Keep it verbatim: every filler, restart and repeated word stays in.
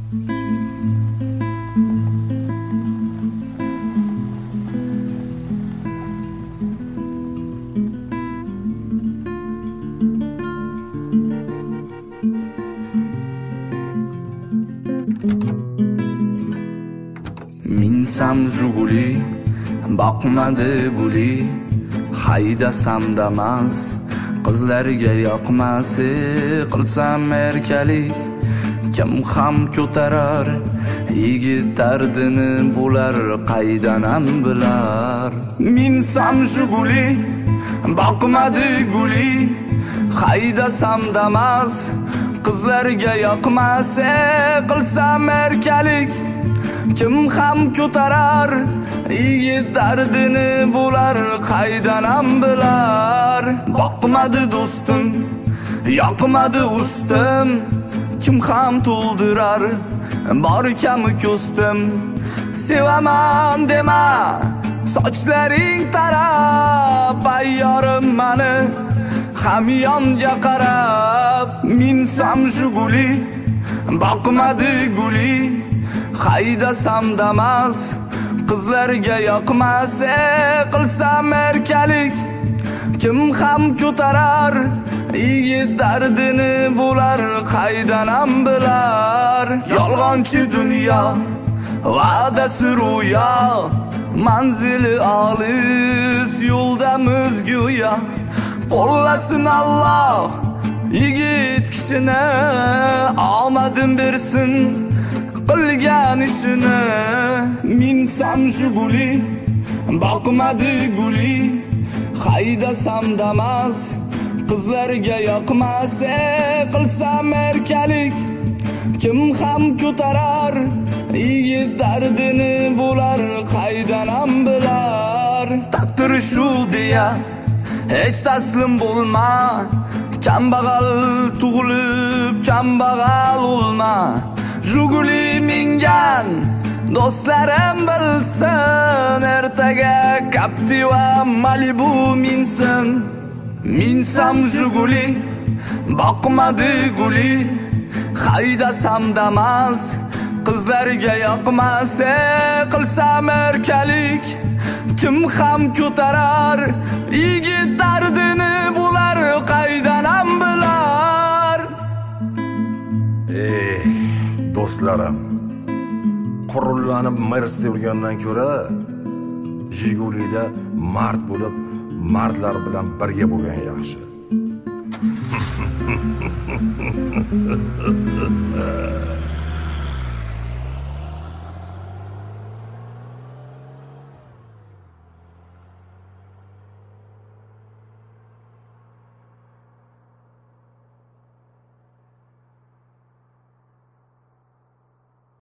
Minsam Juguli, boqmadi guli, haydasam damas, qizlarga yoqmas, qilsam erkalik, kim ham ko'tarar, yigit dardini bular qaydan ham bilar. Minsam Juguli, boqmadi guli, haydasam damas, qizlarga yoqmas, qilsam erkalik, kim ham ko'tarar, yigit dardini bular qaydan ham bilar. Boqmadi do'stim, yoqmadi ustim, kim ham to'ldirar, bor kami ko'stim. Sevaman dema, sochlaring tarab, ayyorim mani hamyonga qarab. Minsam Juguli, boqmadi guli, haydasam damas, qizlarga yoqmas, qilsam erkalik, kim ham ko'tarar, yigit dardini bular qaydan ham bilar. Yolg'onchi dunyo, va'dasi ro'yo, manzili olis, yo'ldamiz go'yo. Qo'llasin Alloh yigit kishini, omadin bersin qilgan ishini. Minsam Juguli, boqmadi guli, haydasam damas, qizlarga yoqmas, qilsam erkalik, kim ham ko'tarar, yigit dardini bular qaydan ham bilar. Taqdir shu deya hech taslim bo'lma, kambag'al tug'ilib kambag'al o'lma. Juguli mingan do'stlarim bilsin, ertaga Captiva Malibu minsin. Minsam Juguli, boqmadi guli, haydasam damas, qizlarga yoqmas, qilsam erkalik, kim ham ko'tarar, yigit dardini bular qaydan ham bilar. Ey do'stlarim, qurullanib Mercedes yurgandan ko'ra Jigulida mard bo'lib, mardlar bilan birga bo'lgan yaxshi.